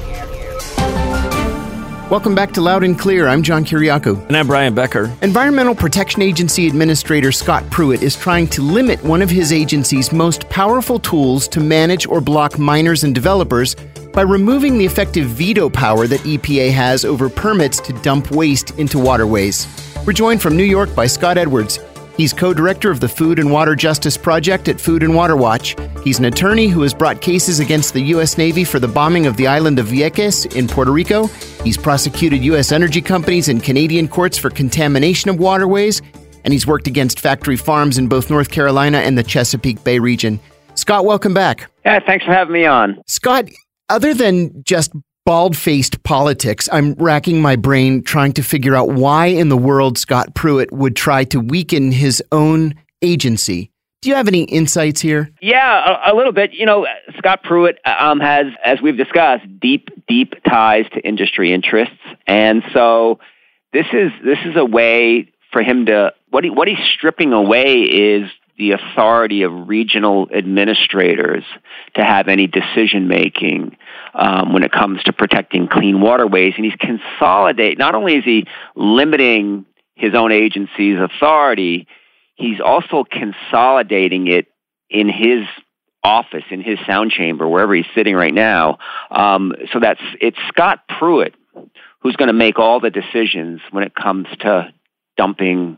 Welcome back to Loud and Clear. I'm John Kiriakou. And I'm Brian Becker. Environmental Protection Agency Administrator Scott Pruitt is trying to limit one of his agency's most powerful tools to manage or block miners and developers by removing the effective veto power that E P A has over permits to dump waste into waterways. We're joined from New York by Scott Edwards. He's co-director of the Food and Water Justice Project at Food and Water Watch. He's an attorney who has brought cases against the U S Navy for the bombing of the island of Vieques in Puerto Rico. He's prosecuted U S energy companies in Canadian courts for contamination of waterways, and he's worked against factory farms in both North Carolina and the Chesapeake Bay region. Scott, welcome back. Yeah, thanks for having me on. Scott, other than just bald-faced politics, I'm racking my brain trying to figure out why in the world Scott Pruitt would try to weaken his own agency. Do you have any insights here? Yeah, a, a little bit. You know, Scott Pruitt um, has, as we've discussed, deep, deep ties to industry interests, and so this is this is a way for him to what he what he's stripping away is the authority of regional administrators to have any decision making um, when it comes to protecting clean waterways, and he's consolidate. Not only is he limiting his own agency's authority, he's also consolidating it in his office, in his sound chamber, wherever he's sitting right now. Um, so that's it's Scott Pruitt who's going to make all the decisions when it comes to dumping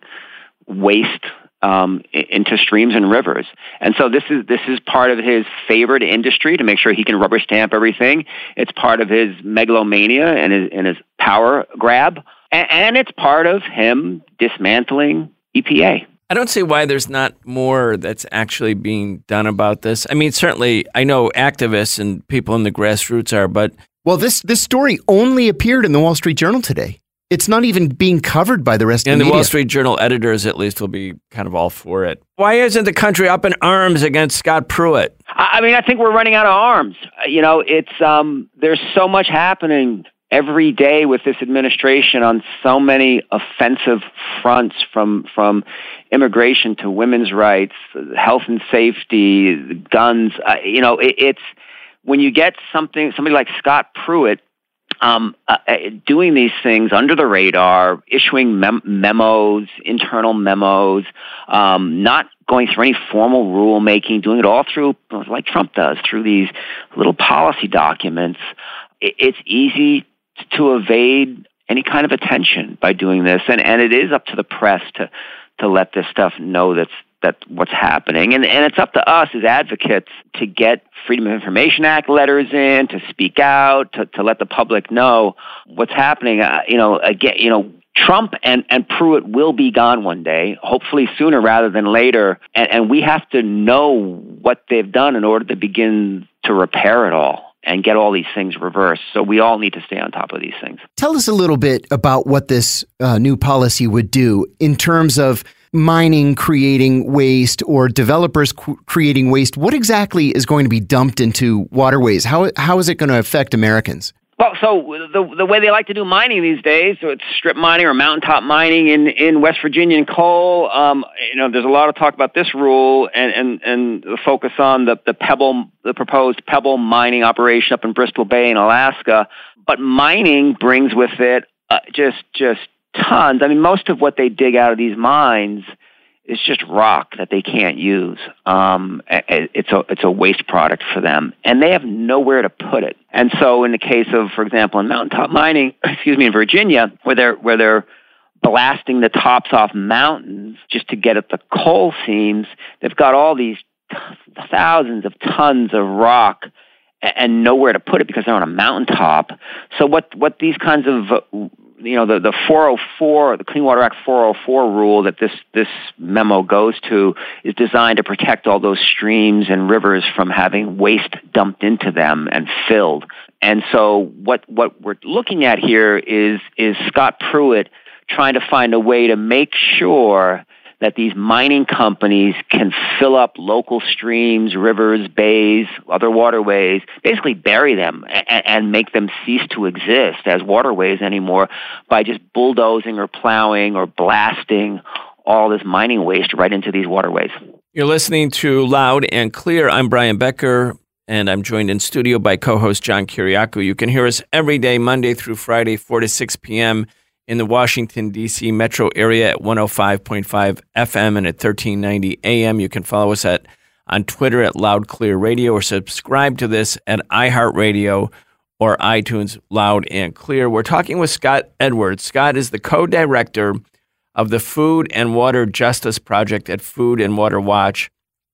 waste um, into streams and rivers. And so this is this is part of his favorite industry to make sure he can rubber stamp everything. It's part of his megalomania and his, and his power grab. And, and it's part of him dismantling E P A. I don't see why there's not more that's actually being done about this. I mean, certainly, I know activists and people in the grassroots are, but... Well, this this story only appeared in the Wall Street Journal today. It's not even being covered by the rest and of the media. And the media. Wall Street Journal editors, at least, will be kind of all for it. Why isn't the country up in arms against Scott Pruitt? I mean, I think we're running out of arms. You know, it's um, there's so much happening every day with this administration on so many offensive fronts, from from immigration to women's rights, health and safety, guns. Uh, you know, it, it's when you get something somebody like Scott Pruitt um, uh, doing these things under the radar, issuing mem- memos, internal memos, um, not going through any formal rulemaking, doing it all through, like Trump does, through these little policy documents. It, it's easy to evade any kind of attention by doing this, and, and it is up to the press to to let this stuff know that's that what's happening, and and it's up to us as advocates to get Freedom of Information Act letters in, to speak out, to, to let the public know what's happening. Uh, you know, again, you know, Trump and, and Pruitt will be gone one day, hopefully sooner rather than later, and, and we have to know what they've done in order to begin to repair it all and get all these things reversed. So we all need to stay on top of these things. Tell us a little bit about what this uh, new policy would do in terms of mining creating waste or developers c- creating waste. What exactly is going to be dumped into waterways? How how is it going to affect Americans? Well, so the the way they like to do mining these days, so it's strip mining or mountaintop mining in, in West Virginia and coal. Um, you know, there's a lot of talk about this rule and, and, and the focus on the, the Pebble, the proposed Pebble mining operation up in Bristol Bay in Alaska. But mining brings with it uh, just just tons. I mean, most of what they dig out of these mines is just rock that they can't use. Um, it's a it's a waste product for them, and they have nowhere to put it. And so, in the case of, for example, in mountaintop mining, excuse me, in Virginia, where they're where they're blasting the tops off mountains just to get at the coal seams, they've got all these t- thousands of tons of rock and nowhere to put it because they're on a mountaintop. So, what what these kinds of uh, you know, the, the four oh four, the Clean Water Act four oh four rule that this, this memo goes to is designed to protect all those streams and rivers from having waste dumped into them and filled. And so what, what we're looking at here is, is Scott Pruitt trying to find a way to make sure that these mining companies can fill up local streams, rivers, bays, other waterways, basically bury them and, and make them cease to exist as waterways anymore by just bulldozing or plowing or blasting all this mining waste right into these waterways. You're listening to Loud and Clear. I'm Brian Becker, and I'm joined in studio by co-host John Kiriakou. You can hear us every day, Monday through Friday, four to six p.m., in the Washington, D C metro area at one oh five point five F M and at thirteen ninety A M. You can follow us at on Twitter at Loud Clear Radio or subscribe to this at iHeartRadio or iTunes Loud and Clear. We're talking with Scott Edwards. Scott is the co-director of the Food and Water Justice Project at Food and Water Watch.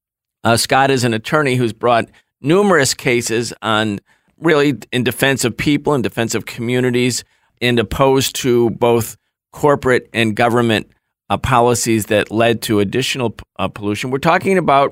Uh, Scott is an attorney who's brought numerous cases on really in defense of people, in defense of communities, and opposed to both corporate and government uh, policies that led to additional uh, pollution. We're talking about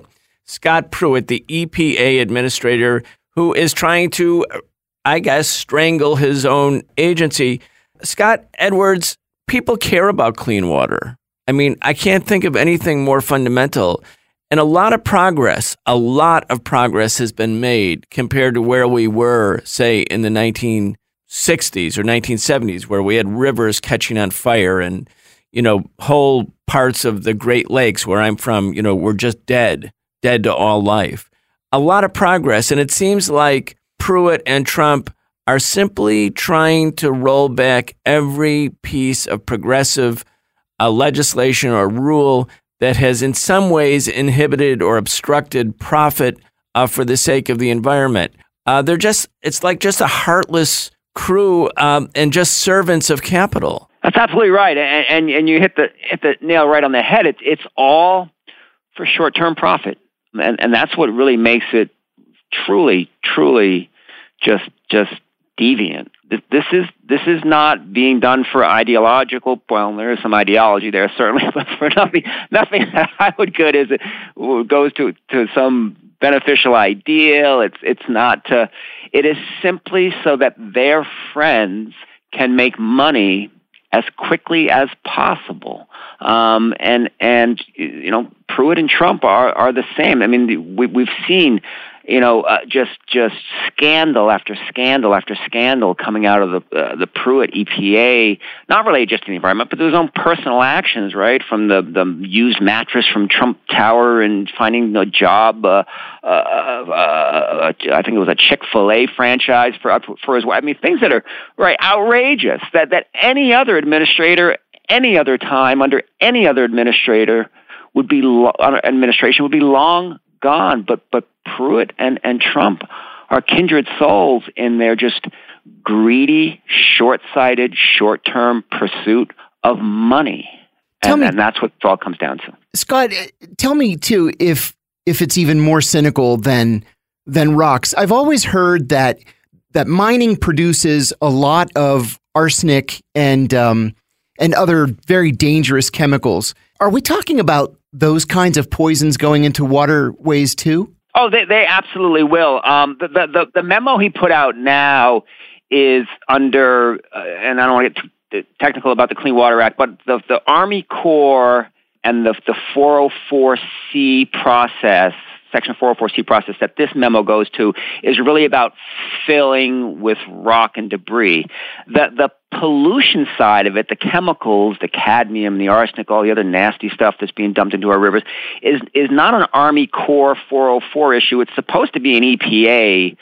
Scott Pruitt, the E P A administrator, who is trying to, I guess, strangle his own agency. Scott Edwards, people care about clean water. I mean, I can't think of anything more fundamental. And a lot of progress, a lot of progress has been made compared to where we were, say, in the nineteen sixties or nineteen seventies, where we had rivers catching on fire and, you know, whole parts of the Great Lakes where I'm from, you know, were just dead, dead to all life. A lot of progress. And it seems like Pruitt and Trump are simply trying to roll back every piece of progressive uh, legislation or rule that has in some ways inhibited or obstructed profit uh, for the sake of the environment. Uh, they're just, it's like just a heartless crew um, and just servants of capital. That's absolutely right. And, and, and you hit the, hit the nail right on the head. It's, it's all for short-term profit. And, and that's what really makes it truly, truly just, just deviant. This is this is not being done for ideological. Well, there is some ideology there certainly, but for nothing nothing that I would good is it goes to to some beneficial ideal. It's it's not to. It is simply so that their friends can make money as quickly as possible. Um, and and you know, Pruitt and Trump are are the same. I mean, we we've seen. You know, uh, just just scandal after scandal after scandal coming out of the uh, the Pruitt E P A, not related just to the environment, but his own personal actions, right? From the, the used mattress from Trump Tower and finding a job, uh, uh, uh, I think it was a Chick-fil-A franchise for for his wife. I mean, things that are right outrageous that that any other administrator, any other time under any other administrator would be lo- administration would be long gone, but but Pruitt and, and Trump are kindred souls in their just greedy, short-sighted, short-term pursuit of money. And, me, and that's what it all comes down to. Scott, tell me, too, if if it's even more cynical than than rocks. I've always heard that that mining produces a lot of arsenic and um, and other very dangerous chemicals. Are we talking about those kinds of poisons going into waterways, too? Oh, they they absolutely will. Um, the, the, the, the memo he put out now is under, uh, and I don't want to get too technical about the Clean Water Act, but the, the Army Corps and the, the four oh four C process, Section four oh four C process that this memo goes to is really about filling with rock and debris. The, the pollution side of it, the chemicals, the cadmium, the arsenic, all the other nasty stuff that's being dumped into our rivers, is is not an Army Corps four oh four issue. It's supposed to be an E P A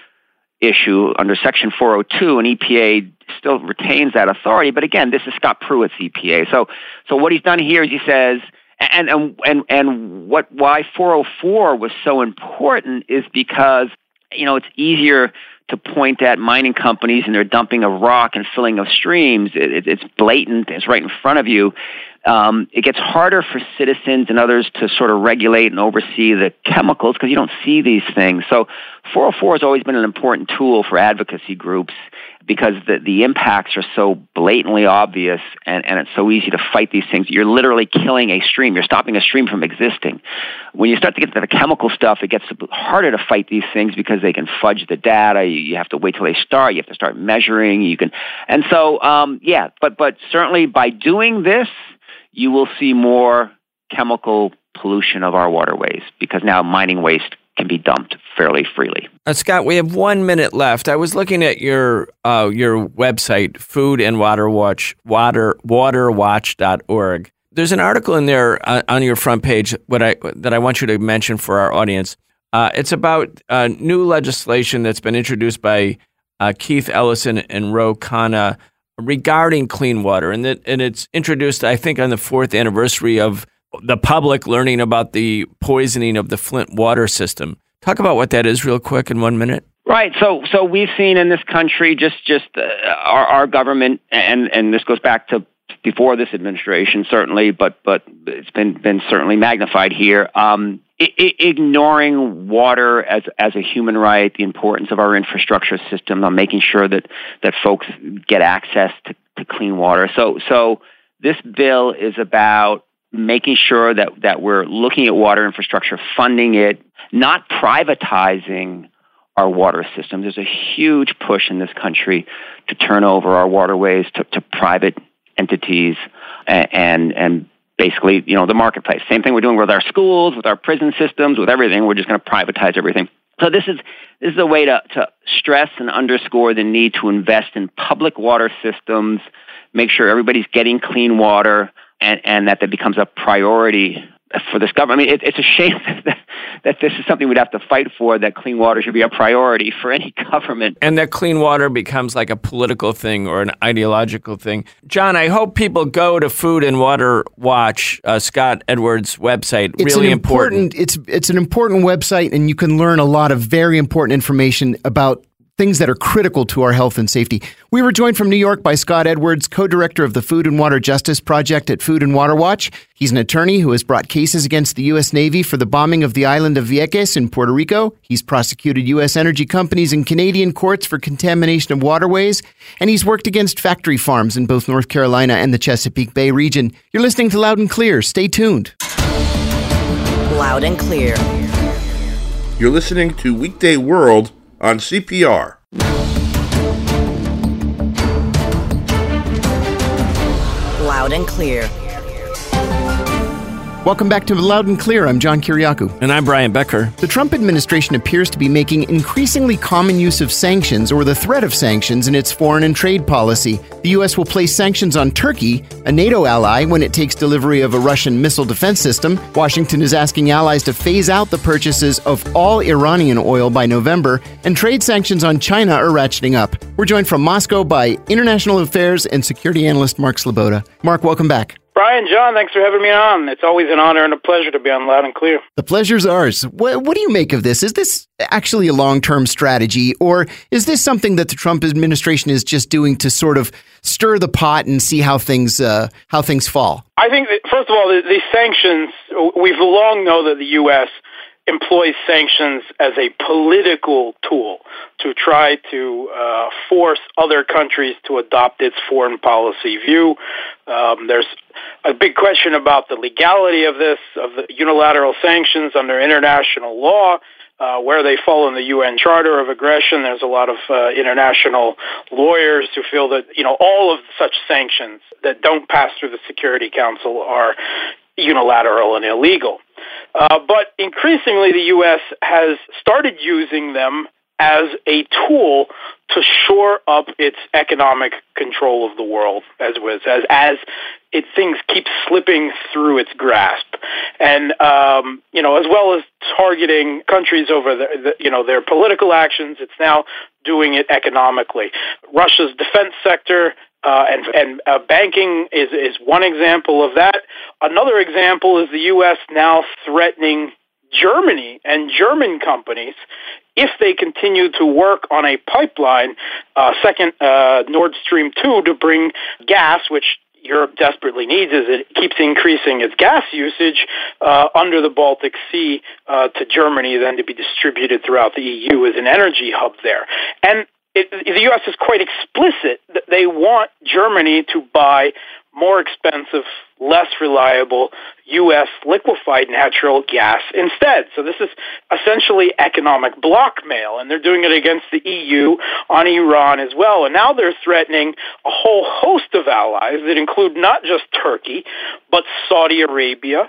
issue under Section four oh two, and E P A still retains that authority. But again, this is Scott Pruitt's E P A. So, so what he's done here is he says, and and and and what why four oh four was so important is because you know it's easier to point at mining companies and their dumping of rock and filling of streams. It, it, it's blatant. It's right in front of you. Um, it gets harder for citizens and others to sort of regulate and oversee the chemicals because you don't see these things. So four oh four has always been an important tool for advocacy groups because the, the impacts are so blatantly obvious and, and it's so easy to fight these things. You're literally killing a stream. You're stopping a stream from existing. When you start to get to the chemical stuff, it gets harder to fight these things because they can fudge the data. You, you have to wait till they start. You have to start measuring. You can, and so, um, yeah, but but certainly by doing this, you will see more chemical pollution of our waterways because now mining waste can be dumped fairly freely. Uh, Scott, we have one minute left. I was looking at your uh, your website, Food and Water Watch, water waterwatch dot org. There's an article in there uh, on your front page what I that I want you to mention for our audience. Uh, it's about uh, new legislation that's been introduced by uh, Keith Ellison and Ro Khanna regarding clean water, and that and it's introduced, I think, on the fourth anniversary of the public learning about the poisoning of the Flint water system. Talk about what that is real quick in one minute. Right. So so we've seen in this country just just uh, our, our government, and, and this goes back to before this administration, certainly, but but it's been been certainly magnified here. Um, I- I- ignoring water as as a human right, the importance of our infrastructure system, on making sure that that folks get access to, to clean water. So so this bill is about making sure that, that we're looking at water infrastructure, funding it, not privatizing our water system. There's a huge push in this country to turn over our waterways to, to private entities and, and and basically, you know, the marketplace. Same thing we're doing with our schools, with our prison systems, with everything. We're just going to privatize everything. So this is this is a way to, to stress and underscore the need to invest in public water systems, make sure everybody's getting clean water, and, and that that becomes a priority for this government. I mean, it, it's a shame that, that this is something we'd have to fight for, that clean water should be a priority for any government. And that clean water becomes like a political thing or an ideological thing. John, I hope people go to Food and Water Watch, uh, Scott Edwards' website. It's really an important, important. It's, it's an important website, and you can learn a lot of very important information about things that are critical to our health and safety. We were joined from New York by Scott Edwards, co-director of the Food and Water Justice Project at Food and Water Watch. He's an attorney who has brought cases against the U S Navy for the bombing of the island of Vieques in Puerto Rico. He's prosecuted U S energy companies in Canadian courts for contamination of waterways, and he's worked against factory farms in both North Carolina and the Chesapeake Bay region. You're listening to Loud and Clear. Stay tuned. Loud and Clear. You're listening to Weekday World on C P R. Loud and Clear. Welcome back to Loud and Clear. I'm John Kiriakou. And I'm Brian Becker. The Trump administration appears to be making increasingly common use of sanctions or the threat of sanctions in its foreign and trade policy. The U S will place sanctions on Turkey, a NATO ally, when it takes delivery of a Russian missile defense system. Washington is asking allies to phase out the purchases of all Iranian oil by November, and trade sanctions on China are ratcheting up. We're joined from Moscow by international affairs and security analyst Mark Sloboda. Mark, welcome back. Brian, John, thanks for having me on. It's always an honor and a pleasure to be on Loud and Clear. The pleasure's ours. What, what do you make of this? Is this actually a long-term strategy, or is this something that the Trump administration is just doing to sort of stir the pot and see how things uh, how things fall? I think that, first of all, the, these sanctions, we've long known that the U S employs sanctions as a political tool to try to uh, force other countries to adopt its foreign policy view. Um, there's a big question about the legality of this, of the unilateral sanctions under international law, uh, where they fall in the U N Charter of Aggression. There's a lot of uh, international lawyers who feel that, you know, all of such sanctions that don't pass through the Security Council are unilateral and illegal. Uh, but increasingly, the U S has started using them as a tool to shore up its economic control of the world, as was as as it things keep slipping through its grasp, and um, you know, as well as targeting countries over the, the you know their political actions, it's now doing it economically. Russia's defense sector. Uh, and and uh, banking is, is one example of that. Another example is the U S now threatening Germany and German companies if they continue to work on a pipeline, uh, second uh, Nord Stream two, to bring gas, which Europe desperately needs as it keeps increasing its gas usage uh, under the Baltic Sea uh, to Germany, then to be distributed throughout the E U as an energy hub there. And It, the U S is quite explicit that they want Germany to buy more expensive, less reliable U S liquefied natural gas instead. So this is essentially economic blackmail, and they're doing it against the E U on Iran as well. And now they're threatening a whole host of allies that include not just Turkey, but Saudi Arabia,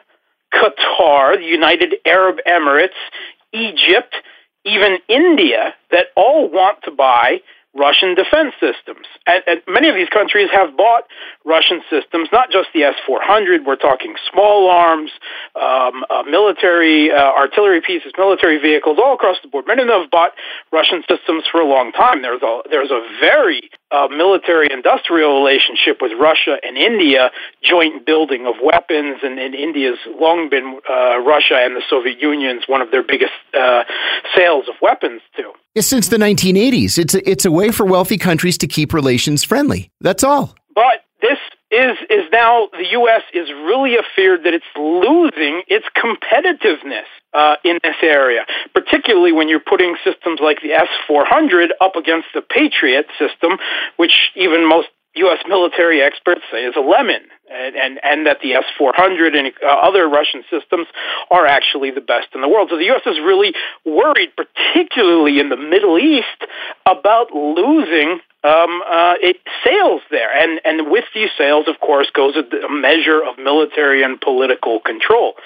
Qatar, the United Arab Emirates, Egypt, even India, that all want to buy Russian defense systems. And, and many of these countries have bought Russian systems, not just the S four hundred. We're talking small arms, um, uh, military, uh, artillery pieces, military vehicles, all across the board. Many of them have bought Russian systems for a long time. There's a, there's a very uh, military-industrial relationship with Russia and India, joint building of weapons, and, and India's long been uh, Russia and the Soviet Union's one of their biggest uh, sales of weapons to. Since the nineteen eighties, it's a, it's a way for wealthy countries to keep relations friendly. That's all. But this is is now the U S is really afeared that it's losing its competitiveness uh, in this area, particularly when you're putting systems like the S four hundred up against the Patriot system, which even most U S military experts say is a lemon, and, and, and that the S four hundred and uh, other Russian systems are actually the best in the world. So the U S is really worried, particularly in the Middle East, about losing um, uh, it, sales there. And, and with these sales, of course, goes a, a measure of military and political control.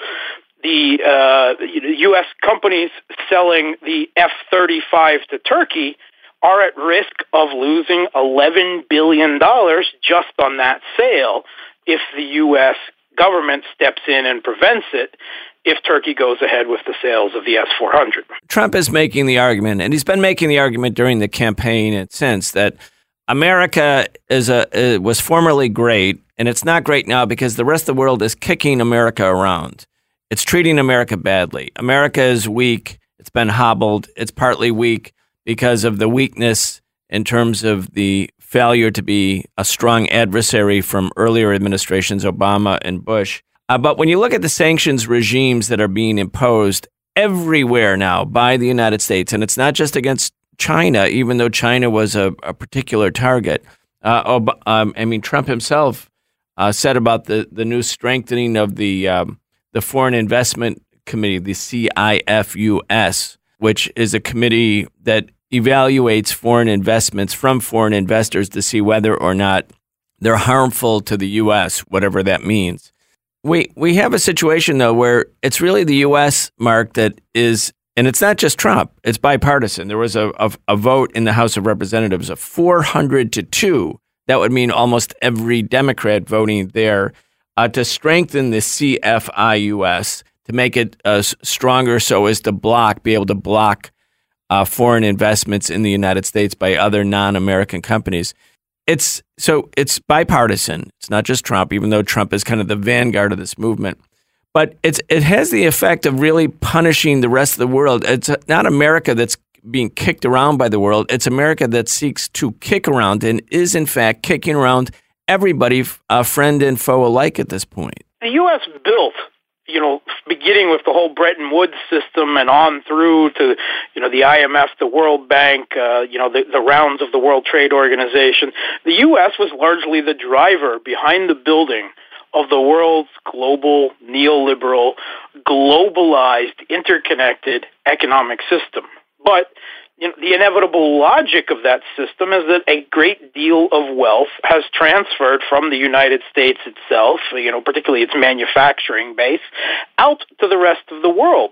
The uh, U S companies selling the F thirty-five to Turkey are at risk of losing eleven billion dollars just on that sale if the U S government steps in and prevents it, if Turkey goes ahead with the sales of the S four hundred. Trump is making the argument, and he's been making the argument during the campaign and since, that America is a uh, was formerly great, and it's not great now because the rest of the world is kicking America around. It's treating America badly. America is weak. It's been hobbled. It's partly weak because of the weakness in terms of the failure to be a strong adversary from earlier administrations, Obama and Bush. Uh, but when you look at the sanctions regimes that are being imposed everywhere now by the United States, and it's not just against China, even though China was a, a particular target. Uh, Ob- um, I mean, Trump himself uh, said about the, the new strengthening of the um, the Foreign Investment Committee, the C I F U S, which is a committee that evaluates foreign investments from foreign investors to see whether or not they're harmful to the U S, whatever that means. We we have a situation, though, where it's really the U S, Mark, that is, and it's not just Trump, it's bipartisan. There was a, a, a vote in the House of Representatives of four hundred to two. That would mean almost every Democrat voting there uh, to strengthen the C F I U S, to make it uh, stronger so as to block, be able to block uh, foreign investments in the United States by other non-American companies. It's so it's bipartisan. It's not just Trump, even though Trump is kind of the vanguard of this movement. But it's it has the effect of really punishing the rest of the world. It's not America that's being kicked around by the world. It's America that seeks to kick around and is, in fact, kicking around everybody, uh, friend and foe alike at this point. The U S built, you know, beginning with the whole Bretton Woods system and on through to, you know, the I M F, the World Bank, uh, you know, the, the rounds of the World Trade Organization. The U S was largely the driver behind the building of the world's global, neoliberal, globalized, interconnected economic system. But you know, the inevitable logic of that system is that a great deal of wealth has transferred from the United States itself, you know, particularly its manufacturing base, out to the rest of the world.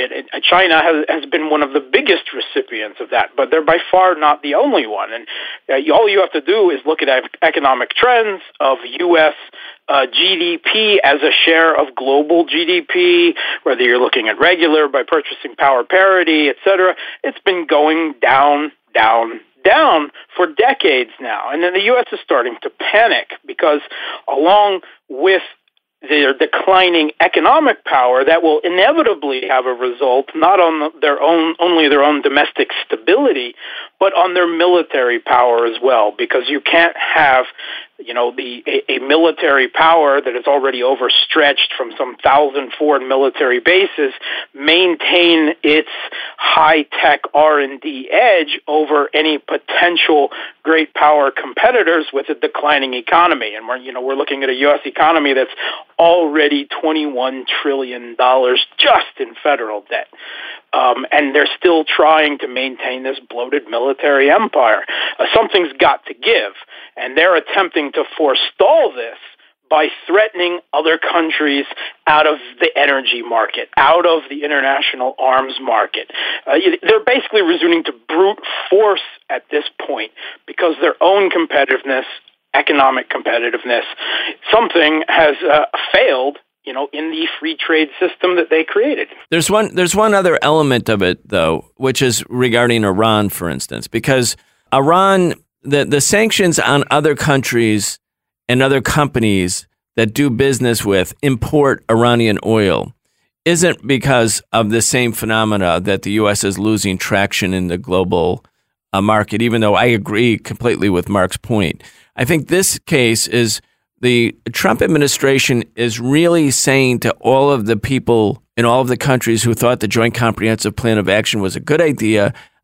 China has, has been one of the biggest recipients of that, but they're by far not the only one. And uh, all you have to do is look at economic trends of U S Uh, G D P as a share of global G D P, whether you're looking at regular, by purchasing power parity, et cetera. It's been going down, down, down for decades now. And then the U S is starting to panic because along with their declining economic power, that will inevitably have a result not on their own, only their own domestic stability, but on their military power as well. Because you can't have, you know, the a, a military power that is already overstretched from some thousand foreign military bases maintain its high-tech R and D edge over any potential great power competitors with a declining economy. And we're, you know, we're looking at a U S economy that's already twenty-one trillion dollars just in federal debt. Um, and they're still trying to maintain this bloated military empire. Uh, something's got to give, and they're attempting to forestall this by threatening other countries out of the energy market, out of the international arms market. Uh, they're basically resorting to brute force at this point because their own competitiveness, economic competitiveness, something has uh, failed, you know, in the free trade system that they created. There's one there's one other element of it, though, which is regarding Iran, for instance, because Iran, the, the sanctions on other countries and other companies that do business with, import Iranian oil, isn't because of the same phenomena that the U S is losing traction in the global uh, market, even though I agree completely with Mark's point. I think this case is the Trump administration is really saying to all of the people in all of the countries who thought the Joint Comprehensive Plan of Action was a good idea,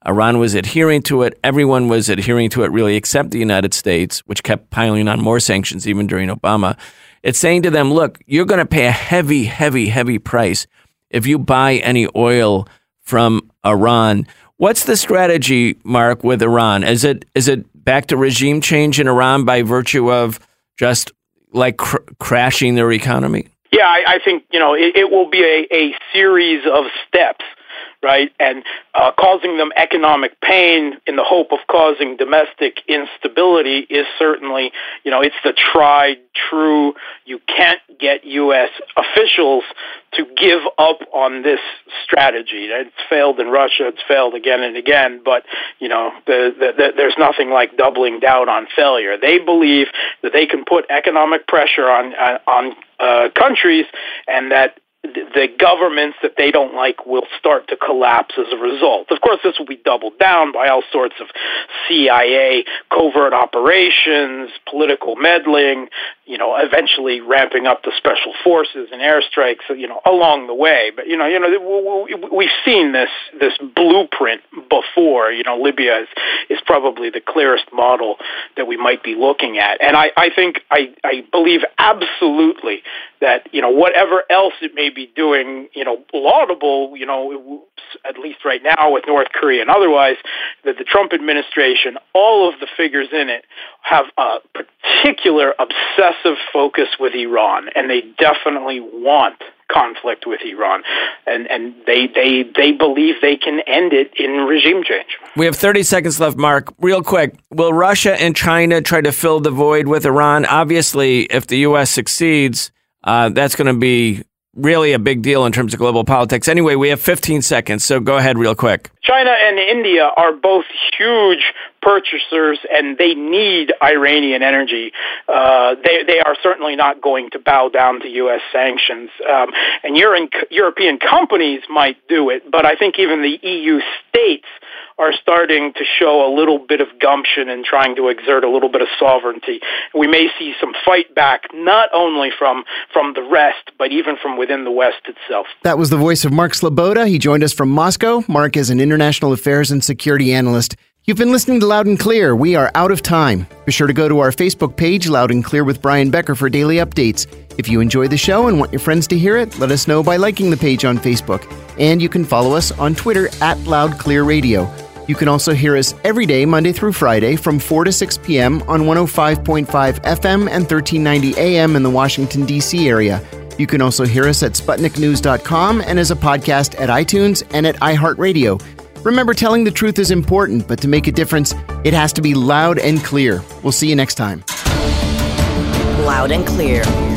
Iran was adhering to it. Everyone was adhering to it, really, except the United States, which kept piling on more sanctions even during Obama. It's saying to them, look, you're going to pay a heavy, heavy, heavy price if you buy any oil from Iran. What's the strategy, Mark, with Iran? Is it is it back to regime change in Iran by virtue of just like cr- crashing their economy? Yeah, I, I think, you know, it, it will be a, a series of steps, right, and uh, causing them economic pain in the hope of causing domestic instability is certainly, you know, it's the tried, true, you can't get U S officials to give up on this strategy. It's failed in Russia, it's failed again and again, but, you know, the, the, the, there's nothing like doubling down on failure. They believe that they can put economic pressure on, on, on uh, countries and that the governments that they don't like will start to collapse as a result. Of course, this will be doubled down by all sorts of C I A covert operations, political meddling, you know, eventually ramping up the special forces and airstrikes, you know, along the way. But, you know, you know, we've seen this this blueprint before. You know, Libya is, is probably the clearest model that we might be looking at. And I, I think, I, I believe absolutely that, you know, whatever else it may be doing, you know, laudable, you know, at least right now with North Korea and otherwise, that the Trump administration, all of the figures in it, have a particular obsessive focus with Iran, and they definitely want conflict with Iran, and and they they they believe they can end it in regime change. We have thirty seconds left, Mark. Real quick, will Russia and China try to fill the void with Iran? Obviously, if the U S succeeds, uh, that's going to be really a big deal in terms of global politics. Anyway, we have fifteen seconds, so go ahead real quick. China and India are both huge purchasers, and they need Iranian energy. Uh, they they are certainly not going to bow down to U S sanctions. Um, and Euro- European companies might do it, but I think even the E U states are starting to show a little bit of gumption and trying to exert a little bit of sovereignty. We may see some fight back, not only from, from the rest, but even from within the West itself. That was the voice of Mark Sloboda. He joined us from Moscow. Mark is an international affairs and security analyst. You've been listening to Loud and Clear. We are out of time. Be sure to go to our Facebook page, Loud and Clear with Brian Becker, for daily updates. If you enjoy the show and want your friends to hear it, let us know by liking the page on Facebook. And you can follow us on Twitter at Loud Clear Radio. You can also hear us every day, Monday through Friday, from four to six p.m. on one oh five point five F M and thirteen ninety A M in the Washington, D C area. You can also hear us at Sputnik News dot com and as a podcast at iTunes and at iHeartRadio. Remember, telling the truth is important, but to make a difference, it has to be loud and clear. We'll see you next time. Loud and Clear.